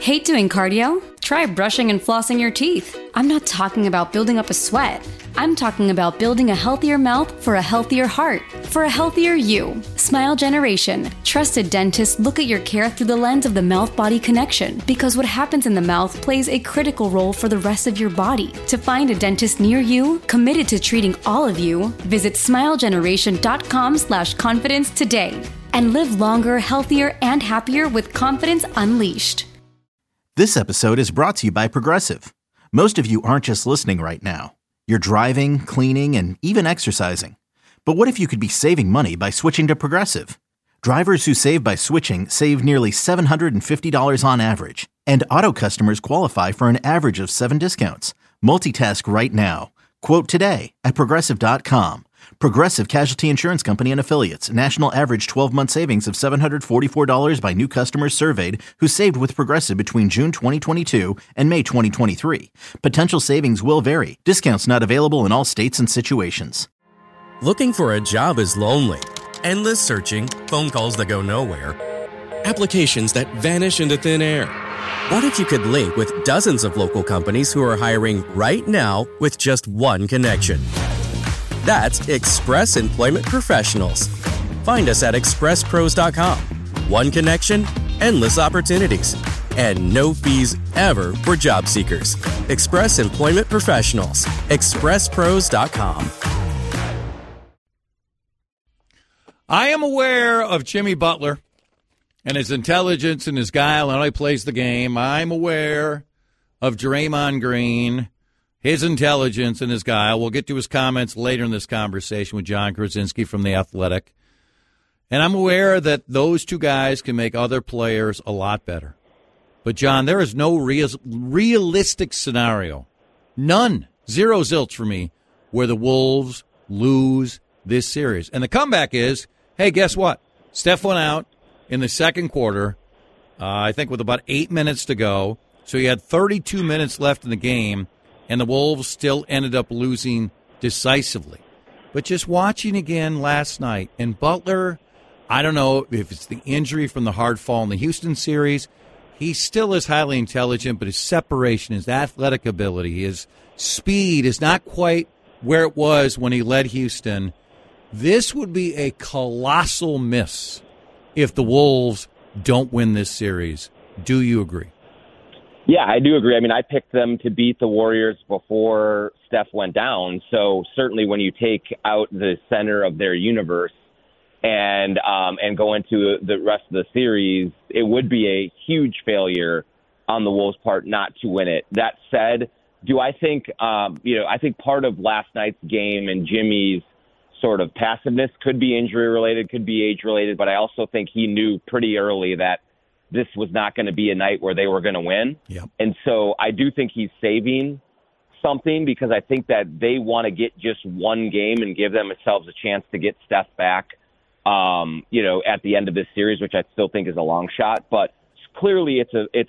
Hate doing cardio? Try brushing and flossing your teeth. I'm not talking about building up a sweat. I'm talking about building a healthier mouth for a healthier heart, for a healthier you. Smile Generation. Trusted dentists look at your care through the lens of the mouth-body connection, because what happens in the mouth plays a critical role for the rest of your body. To find a dentist near you, committed to treating all of you, visit smilegeneration.com/confidence today and live longer, healthier, and happier with confidence unleashed. This episode is brought to you by Progressive. Most of you aren't just listening right now. You're driving, cleaning, and even exercising. But what if you could be saving money by switching to Progressive? Drivers who save by switching save nearly $750 on average. And auto customers qualify for an average of 7 discounts. Multitask right now. Quote today at Progressive.com. Progressive Casualty Insurance Company and Affiliates. National average 12-month savings of $744 by new customers surveyed who saved with Progressive between June 2022 and May 2023. Potential savings will vary. Discounts not available in all states and situations. Looking for a job is lonely. Endless searching, phone calls that go nowhere, applications that vanish into thin air. What if you could link with dozens of local companies who are hiring right now with just one connection? That's Express Employment Professionals. Find us at expresspros.com. One connection, endless opportunities, and no fees ever for job seekers. Express Employment Professionals. expresspros.com. I am aware of Jimmy Butler and his intelligence and his guile and how he plays the game. I'm aware of Draymond Green, his intelligence and his guile. We'll get to his comments later in this conversation with John Krasinski from The Athletic. And I'm aware that those two guys can make other players a lot better. But, John, there is no realistic scenario, none, zero zilch for me, where the Wolves lose this series. And the comeback is, hey, guess what? Steph went out in the second quarter, I think with about 8 minutes to go. So he had 32 minutes left in the game. And the Wolves still ended up losing decisively. But just watching again last night, and Butler, I don't know if it's the injury from the hard fall in the Houston series. He still is highly intelligent, but his separation, his athletic ability, his speed is not quite where it was when he led Houston. This would be a colossal miss if the Wolves don't win this series. Do you agree? Yeah, I do agree. I mean, I picked them to beat the Warriors before Steph went down. So certainly when you take out the center of their universe and go into the rest of the series, it would be a huge failure on the Wolves' part not to win it. That said, do I think, I think part of last night's game and Jimmy's sort of passiveness could be injury related, could be age related, but I also think he knew pretty early that this was not going to be a night where they were going to win. Yep. And so I do think he's saving something because I think that they want to get just one game and give themselves a chance to get Steph back, at the end of this series, which I still think is a long shot. But clearly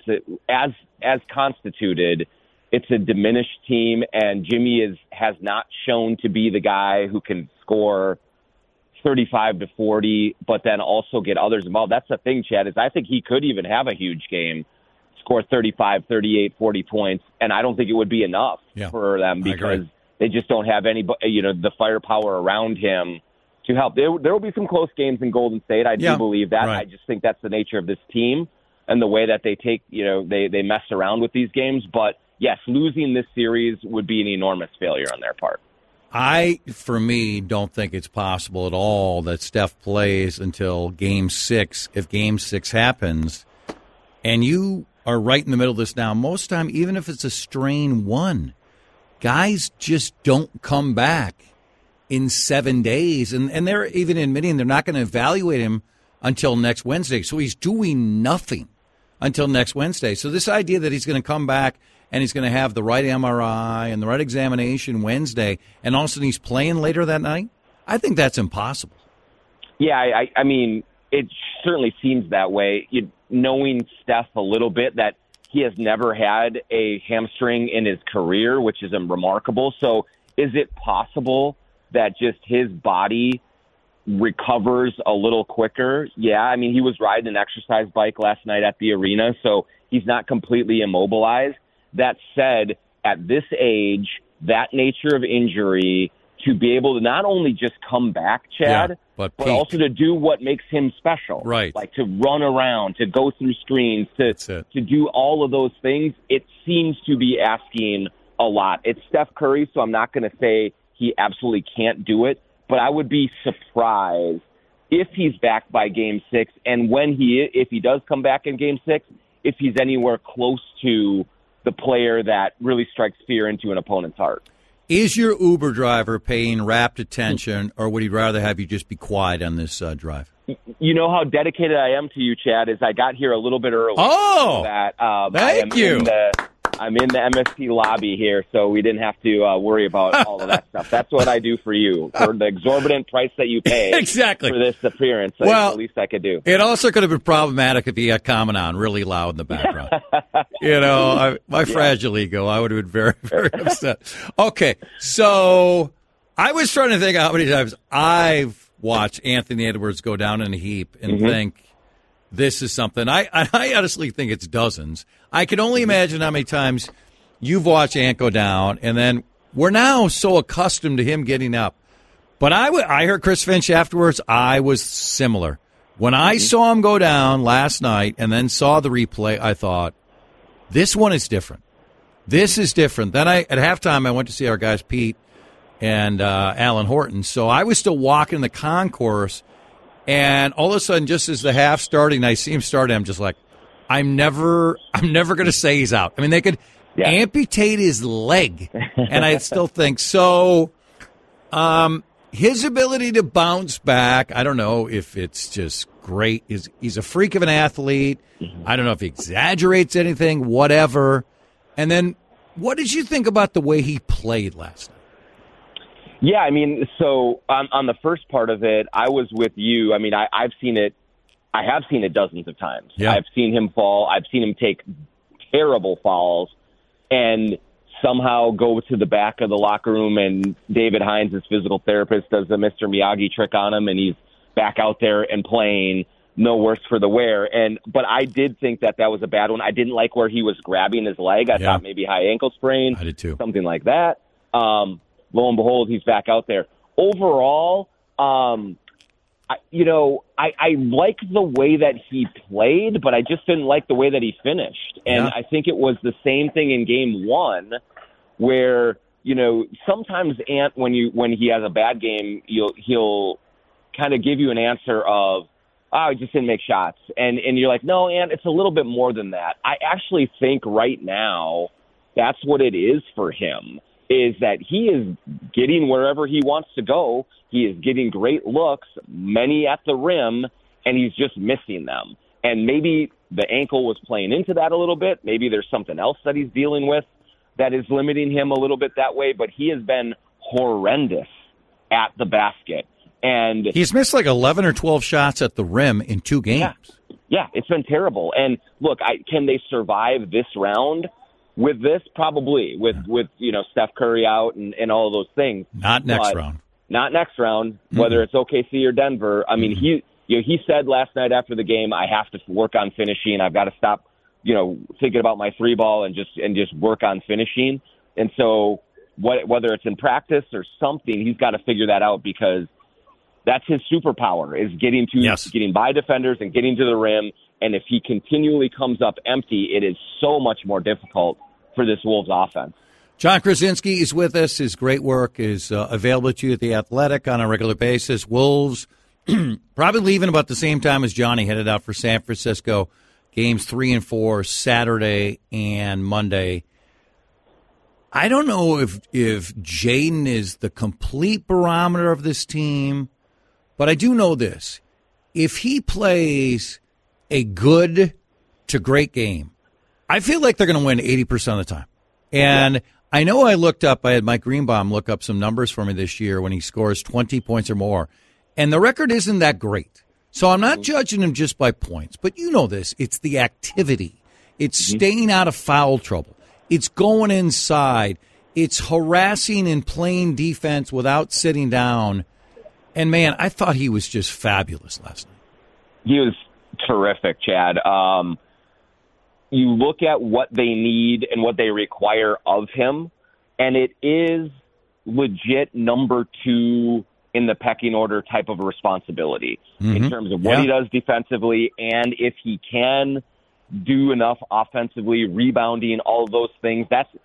as constituted, it's a diminished team, and Jimmy has not shown to be the guy who can score 35 to 40, but then also get others involved. That's the thing, Chad, is I think he could even have a huge game, score 35, 38, 40 points, and I don't think it would be enough for them because they just don't have any, the firepower around him to help. There will be some close games in Golden State. I do believe that. Right. I just think that's the nature of this team and the way that they take, they mess around with these games. But yes, losing this series would be an enormous failure on their part. I, for me, don't think it's possible at all that Steph plays until Game 6. If Game 6 happens, and you are right in the middle of this now, most of the time, even if it's a strain 1, guys just don't come back in 7 days. And they're even admitting they're not going to evaluate him until next Wednesday. So he's doing nothing until next Wednesday. So this idea that he's going to come back and he's going to have the right MRI and the right examination Wednesday, and all of a sudden he's playing later that night, I think that's impossible. Yeah, I mean, it certainly seems that way. Knowing Steph a little bit, that he has never had a hamstring in his career, which is remarkable. So is it possible that just his body recovers a little quicker? Yeah, I mean, he was riding an exercise bike last night at the arena, so He's not completely immobilized. That said, at this age, that nature of injury, to be able to not only just come back, Chad, but also to do what makes him special. Right. Like to run around, to go through screens, to do all of those things. It seems to be asking a lot. It's Steph Curry, so I'm not going to say he absolutely can't do it, but I would be surprised if he's back by Game 6, and if he does come back in Game 6, if he's anywhere close to the player that really strikes fear into an opponent's heart. Is your Uber driver paying rapt attention, or would he rather have you just be quiet on this drive? You know how dedicated I am to you, Chad, is I got here a little bit early. Oh, thank you. I'm in the MSP lobby here, so we didn't have to worry about all of that stuff. That's what I do for you. For the exorbitant price that you pay exactly for this appearance, that's the least I could do. It also could have been problematic if you had Common on really loud in the background. My fragile ego, I would have been very, very upset. Okay, so I was trying to think how many times I've watched Anthony Edwards go down in a heap and think, this is something. I honestly think it's dozens. I can only imagine how many times you've watched Ant go down, and then we're now so accustomed to him getting up. But I heard Chris Finch afterwards. I was similar. When I saw him go down last night and then saw the replay, I thought, this one is different. This is different. Then at halftime, I went to see our guys Pete and Alan Horton. So I was still walking the concourse. And all of a sudden, just as the half starting, I see him starting, I'm just like, I'm never going to say he's out. I mean, they could amputate his leg, and I still think so. His ability to bounce back, I don't know if it's just great. He's a freak of an athlete. I don't know if he exaggerates anything, whatever. And then, what did you think about the way he played last night? Yeah, I mean, so on the first part of it, I was with you. I mean, I've seen it. I have seen it dozens of times. Yeah. I've seen him fall. I've seen him take terrible falls and somehow go to the back of the locker room, and David Hines, his physical therapist, does the Mr. Miyagi trick on him, and he's back out there and playing, no worse for the wear. But I did think that was a bad one. I didn't like where he was grabbing his leg. I thought maybe high ankle sprain. I did too. Something like that. Lo and behold, he's back out there. Overall, I like the way that he played, but I just didn't like the way that he finished. And I think it was the same thing in Game 1, where sometimes Ant, when he has a bad game, he'll kind of give you an answer of, he just didn't make shots, and you're like, no, Ant, it's a little bit more than that. I actually think right now that's what it is for him. Is that he is getting wherever he wants to go. He is getting great looks, many at the rim, and he's just missing them. And maybe the ankle was playing into that a little bit. Maybe there's something else that he's dealing with that is limiting him a little bit that way. But he has been horrendous at the basket. And he's missed like 11 or 12 shots at the rim in 2 games. Yeah, it's been terrible. And look, can they survive this round? With this, probably, with Steph Curry out and all of those things. Not next round. Not next round, whether it's OKC or Denver. I mean, he said last night after the game, I have to work on finishing. I've got to stop, thinking about my 3-ball and just work on finishing. And so whether it's in practice or something, he's got to figure that out, because that's his superpower, is getting by defenders and getting to the rim. And if he continually comes up empty, it is so much more difficult for this Wolves offense. John Krasinski is with us. His great work is available to you at The Athletic on a regular basis. Wolves probably leaving about the same time as Johnny headed out for San Francisco. Games 3 and 4, Saturday and Monday. I don't know if Jaden is the complete barometer of this team, but I do know this. If he plays a good to great game, I feel like they're going to win 80% of the time. And I know I had Mike Greenbaum look up some numbers for me this year when he scores 20 points or more. And the record isn't that great. So I'm not judging him just by points. But you know this. It's the activity. It's staying out of foul trouble. It's going inside. It's harassing and playing defense without sitting down. And, man, I thought he was just fabulous last night. He was terrific, Chad. you look at what they need and what they require of him, and it is legit number 2 in the pecking order type of a responsibility in terms of what he does defensively, and if he can do enough offensively, rebounding, all of those things.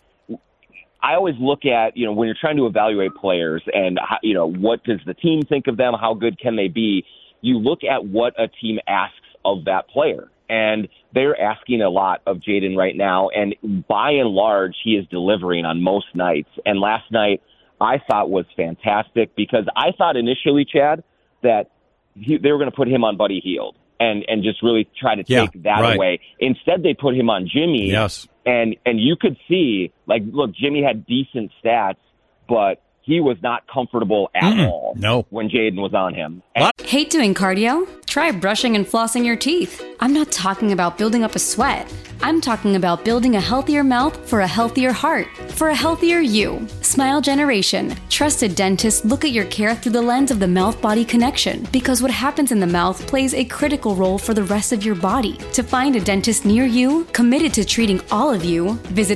I always look at, when you're trying to evaluate players and, what does the team think of them? How good can they be? You look at what a team asks of that player. And they're asking a lot of Jaden right now. And by and large, he is delivering on most nights. And last night, I thought was fantastic because I thought initially, Chad, that they were going to put him on Buddy Hield and just really try to take that away. Instead, they put him on Jimmy. Yes. And you could see, look, Jimmy had decent stats, but he was not comfortable at all when Jaden was on him. Hate doing cardio? Try brushing and flossing your teeth. I'm not talking about building up a sweat. I'm talking about building a healthier mouth for a healthier heart, for a healthier you. Smile Generation. Trusted dentists look at your care through the lens of the mouth-body connection because what happens in the mouth plays a critical role for the rest of your body. To find a dentist near you, committed to treating all of you, visit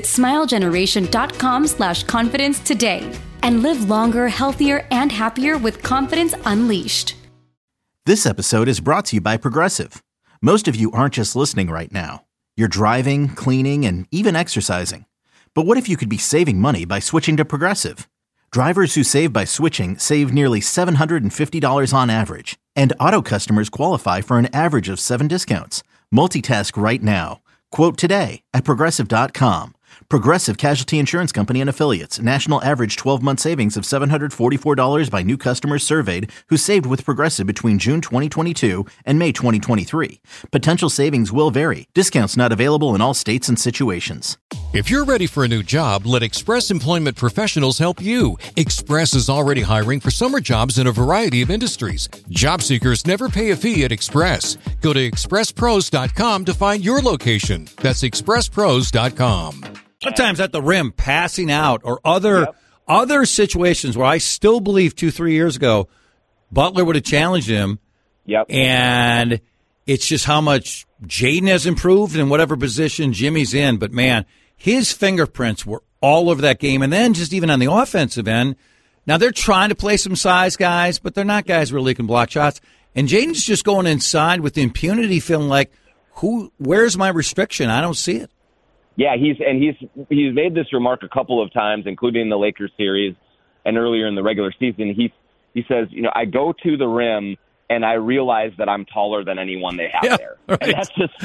smilegeneration.com/confidence today. And live longer, healthier, and happier with confidence unleashed. This episode is brought to you by Progressive. Most of you aren't just listening right now. You're driving, cleaning, and even exercising. But what if you could be saving money by switching to Progressive? Drivers who save by switching save nearly $750 on average. And auto customers qualify for an average of 7 discounts. Multitask right now. Quote today at Progressive.com. Progressive Casualty Insurance Company and Affiliates. National average 12-month savings of $744 by new customers surveyed who saved with Progressive between June 2022 and May 2023. Potential savings will vary. Discounts not available in all states and situations. If you're ready for a new job, let Express Employment Professionals help you. Express is already hiring for summer jobs in a variety of industries. Job seekers never pay a fee at Express. Go to expresspros.com to find your location. That's expresspros.com. Sometimes at the rim, passing out, or other situations where I still believe 2-3 years ago, Butler would have challenged him. Yep. And it's just how much Jaden has improved in whatever position Jimmy's in. But, man, his fingerprints were all over that game. And then just even on the offensive end, now they're trying to play some size guys, but they're not guys who really can block shots. And Jaden's just going inside with impunity, feeling like, where's my restriction? I don't see it. Yeah, he's made this remark a couple of times, including in the Lakers series and earlier in the regular season. He says, I go to the rim and I realize that I'm taller than anyone they have there. Right. And that's just,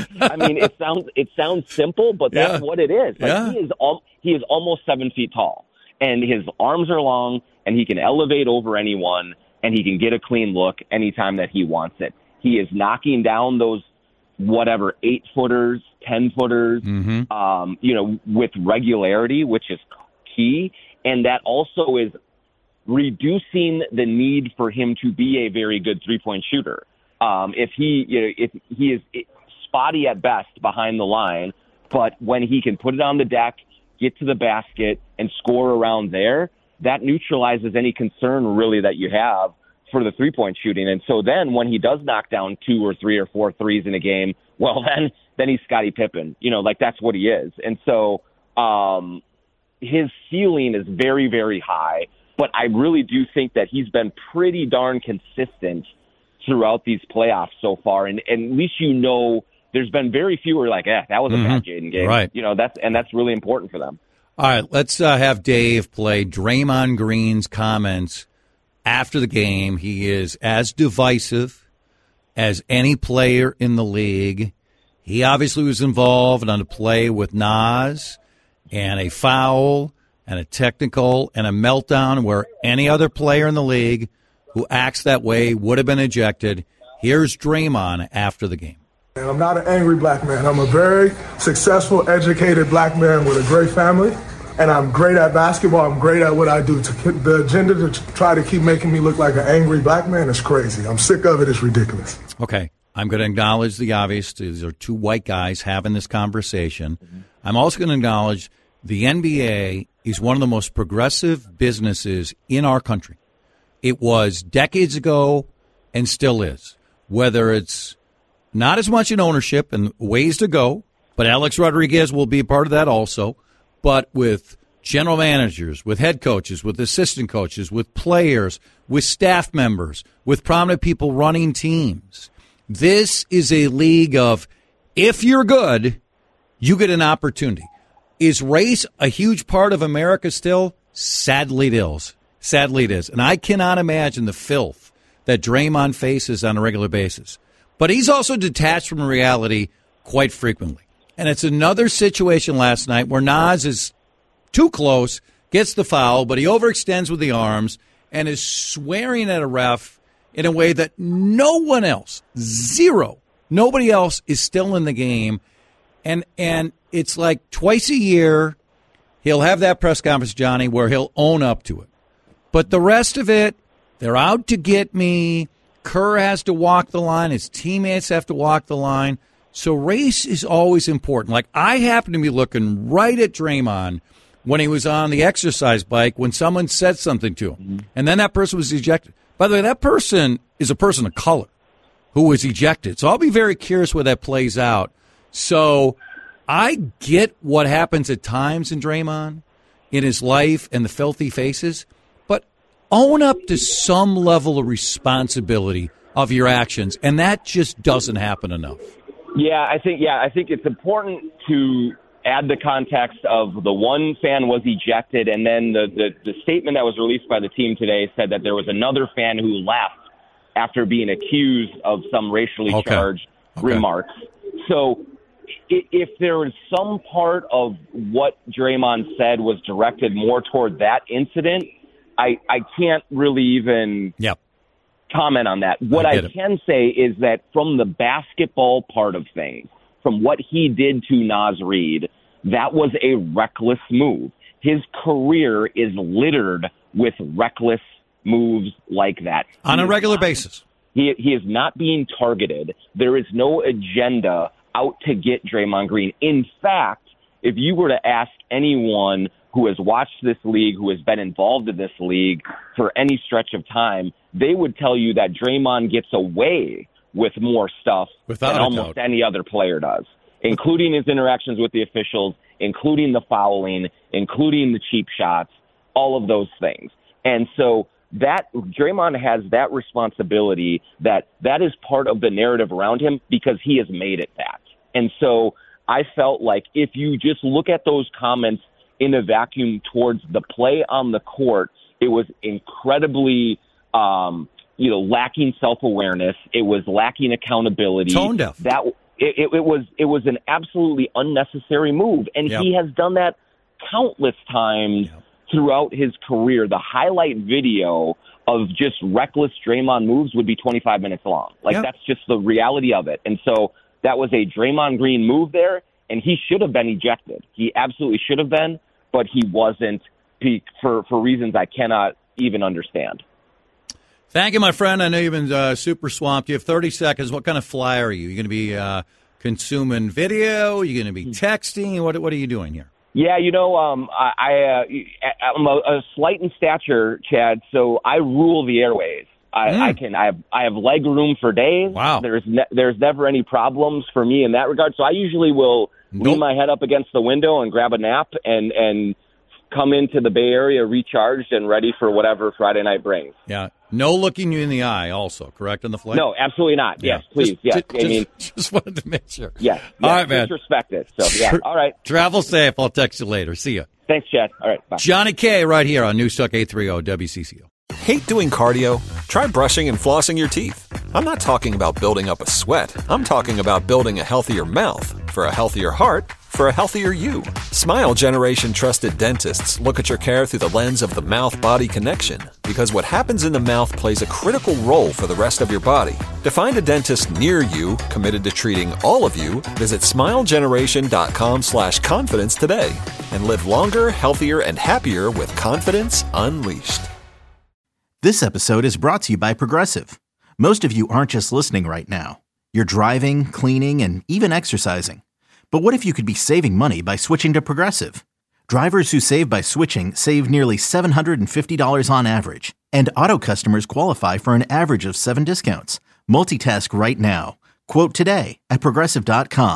it sounds simple, but that's what it is. He is almost 7 feet tall, and his arms are long, and he can elevate over anyone, and he can get a clean look anytime that he wants it. He is knocking down those 8-footers, 10-footers, with regularity, which is key. And that also is reducing the need for him to be a very good three-point shooter. If he is spotty at best behind the line, but when he can put it on the deck, get to the basket, and score around there, that neutralizes any concern really that you have for the three-point shooting. And so then when he does knock down 2 or 3 or 4 threes in a game, well, then he's Scottie Pippen. That's what he is. And so his ceiling is very, very high, but I really do think that he's been pretty darn consistent throughout these playoffs so far. And at least there's been very few who are like, that was a bad Jaden game. Right. That's really important for them. All right, let's have Dave play Draymond Green's comments after the game. He is as divisive as any player in the league. He obviously was involved on a play with Nas and a foul and a technical and a meltdown where any other player in the league who acts that way would have been ejected. Here's Draymond after the game. And I'm not an angry black man. I'm a very successful, educated black man with a great family. And I'm great at basketball. I'm great at what I do. The agenda to try to keep making me look like an angry black man is crazy. I'm sick of it. It's ridiculous. Okay. I'm going to acknowledge the obvious. These are two white guys having this conversation. I'm also going to acknowledge the NBA is one of the most progressive businesses in our country. It was decades ago and still is. Whether it's not as much in ownership and ways to go, But Alex Rodriguez will be a part of that also. But with general managers, with head coaches, with assistant coaches, with players, with staff members, with prominent people running teams, this is a league of, if you're good, you get an opportunity. Is race a huge part of America still? Sadly, it is. Sadly, it is. And I cannot imagine the filth that Draymond faces on a regular basis. But he's also detached from reality quite frequently. And it's another situation last night where Naz is too close, gets the foul, but he overextends with the arms and is swearing at a ref in a way that no one else, nobody else is still in the game. And it's like twice a year he'll have that press conference, Johnny, where he'll own up to it. But the rest of it, they're out to get me. Kerr has to walk the line. His teammates have to walk the line. So race is always important. Like, I happen to be looking right at Draymond when he was on the exercise bike when someone said something to him. And then that person was ejected. By the way, that person is a person of color who was ejected. So I'll be very curious where that plays out. So I get what happens at times in Draymond, in his life and the filthy faces, but own up to some level of responsibility of your actions, and that just doesn't happen enough. Yeah, I think it's important to add the context of the one fan was ejected, and then the statement that was released by the team today said that there was another fan who left after being accused of some racially charged remarks. So if there was some part of what Draymond said was directed more toward that incident, I can't really even comment on that. What I can say is that from the basketball part of things, from what he did to Naz Reid, that was a reckless move. His career is littered with reckless moves like that. On a regular basis. He is not being targeted. There is no agenda out to get Draymond Green. In fact, if you were to ask anyone who has watched this league, who has been involved in this league for any stretch of time, they would tell you that Draymond gets away with more stuff than almost any other player does, including his interactions with the officials, including the fouling, including the cheap shots, all of those things. And so that Draymond has that responsibility, that is part of the narrative around him because he has made it that. And so I felt like if you just look at those comments in a vacuum towards the play on the court, it was incredibly lacking self-awareness. It was lacking accountability. Tone deaf. It was an absolutely unnecessary move, and he has done that countless times throughout his career. The highlight video of just reckless Draymond moves would be 25 minutes long. That's just the reality of it. And so that was a Draymond Green move there, and he should have been ejected. He absolutely should have been, but he wasn't for reasons I cannot even understand. Thank you, my friend. I know you've been super swamped. You have 30 seconds. What kind of fly are you? You're going to be consuming video? You're going to be texting? What are you doing here? Yeah, I'm a slight in stature, Chad, so I rule the airways. I have leg room for days. Wow. There's never any problems for me in that regard. So I usually will lean my head up against the window and grab a nap and come into the Bay Area recharged and ready for whatever Friday night brings. Yeah. No looking you in the eye also, correct, on the flight? No, absolutely not. Yes, please. Just wanted to make sure. Yeah. All right, man. Disrespect it. So, yeah. All right. Travel safe. I'll text you later. See ya. Thanks, Chad. All right. Bye. Johnny K right here on News Talk 830 WCCO. Hate doing cardio? Try brushing and flossing your teeth. I'm not talking about building up a sweat. I'm talking about building a healthier mouth. For a healthier heart, for a healthier you. Smile Generation trusted dentists look at your care through the lens of the mouth-body connection, because what happens in the mouth plays a critical role for the rest of your body. To find a dentist near you committed to treating all of you, visit smilegeneration.com/confidence today and live longer, healthier, and happier with confidence unleashed. This episode is brought to you by Progressive. Most of you aren't just listening right now. You're driving, cleaning, and even exercising. But what if you could be saving money by switching to Progressive? Drivers who save by switching save nearly $750 on average. And auto customers qualify for an average of 7 discounts. Multitask right now. Quote today at Progressive.com.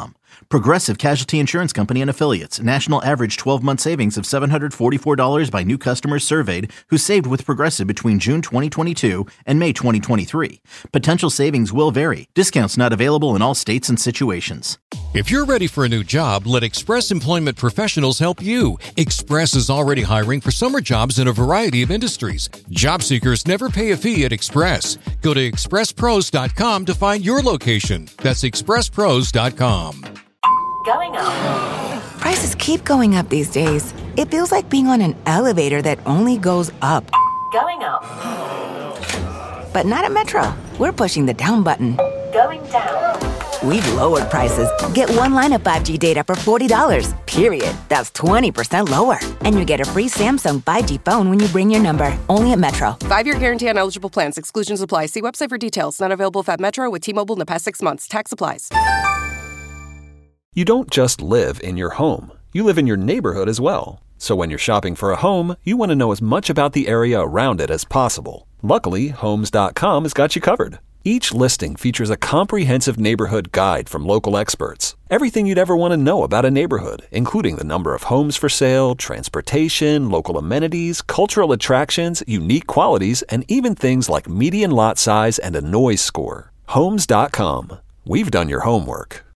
Progressive Casualty Insurance Company and Affiliates. National average 12-month savings of $744 by new customers surveyed who saved with Progressive between June 2022 and May 2023. Potential savings will vary. Discounts not available in all states and situations. If you're ready for a new job, let Express Employment Professionals help you. Express is already hiring for summer jobs in a variety of industries. Job seekers never pay a fee at Express. Go to expresspros.com to find your location. That's expresspros.com. Going up. Prices keep going up these days. It feels like being on an elevator that only goes up. Going up. But not at Metro. We're pushing the down button. Going down. We've lowered prices. Get one line of 5G data for $40, period. That's 20% lower. And you get a free Samsung 5G phone when you bring your number. Only at Metro. 5-year guarantee on eligible plans. Exclusions apply. See website for details. Not available at Metro with T-Mobile in the past 6 months. Tax applies. You don't just live in your home. You live in your neighborhood as well. So when you're shopping for a home, you want to know as much about the area around it as possible. Luckily, Homes.com has got you covered. Each listing features a comprehensive neighborhood guide from local experts. Everything you'd ever want to know about a neighborhood, including the number of homes for sale, transportation, local amenities, cultural attractions, unique qualities, and even things like median lot size and a noise score. Homes.com. We've done your homework.